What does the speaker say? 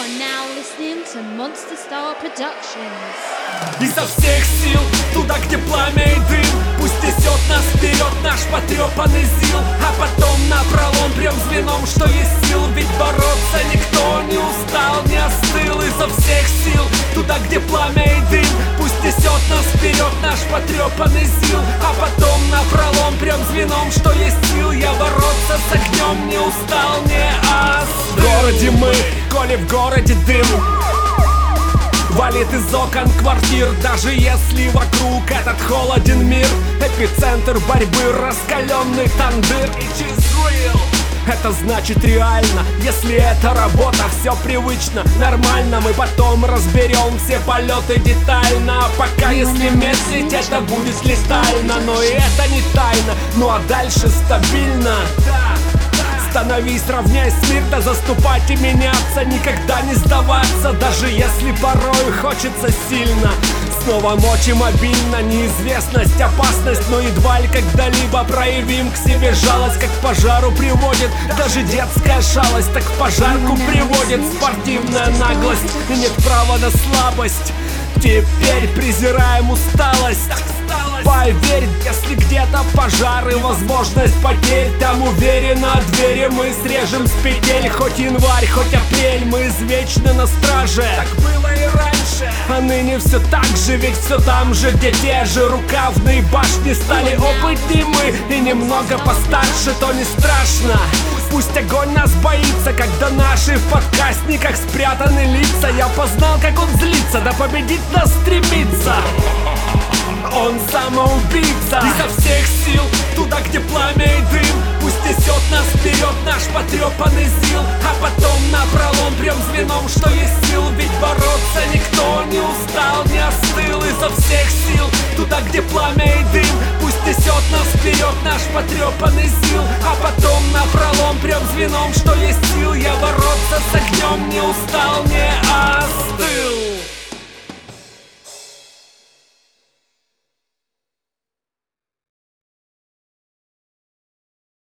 are now listening to Monster Star Productions. Изо всех сил, туда, где пламя и дым, пусть несет нас вперед наш потрепанный зил. А потом напролом прям звеном, что есть сил. Ведь бороться никто не устал, не остыл. Изо всех сил, туда, где пламя и дым, пусть несет нас вперед наш потрепанный зил. А потом напролом прям звеном, что есть сил. Я бороться с огнем не устал, не остыл. В городе мы, коли в городе дым, валит из окон квартир, даже если вокруг этот холоден мир. Эпицентр борьбы, раскаленный тандыр. Это значит реально, если это работа, все привычно, нормально. Мы потом разберем все полеты детально. А пока если медлить, это будет летально. Но и это не тайна, ну а дальше стабильно. Становись, равняй мир, да заступать и меняться, никогда не сдаваться, даже если порой хочется сильно. Снова ночи мобильно, неизвестность, опасность, но едва ли когда-либо проявим к себе жалость. Как к пожару приводит даже детская шалость, так к пожарку приводит спортивная наглость. И нет права на слабость, теперь презираем усталость. Поверь, если где-то пожар и возможность потерь, там уверенно двери мы срежем с петель. Хоть январь, хоть апрель, мы извечно на страже. Так было и раньше, а ныне все так же, ведь все там же, где те же рукавные башни. Стали опытнее мы и немного постарше, то не страшно. Пусть огонь нас боится, когда наши в подкастниках спрятаны лица. Я познал, как он злится, да победить нас стремится. Он самоубийца. Изо всех сил, туда, где пламя и дым, пусть несет нас вперед наш потрепанный зил. А потом напролом прям звеном, что есть сил. Ведь бороться никто не устал, не остыл. Изо всех сил, туда, где пламя и дым, пусть несет нас вперед наш потрепанный зил. А потом напролом прям звеном, что есть сил. Я бороться с огнем не устал, не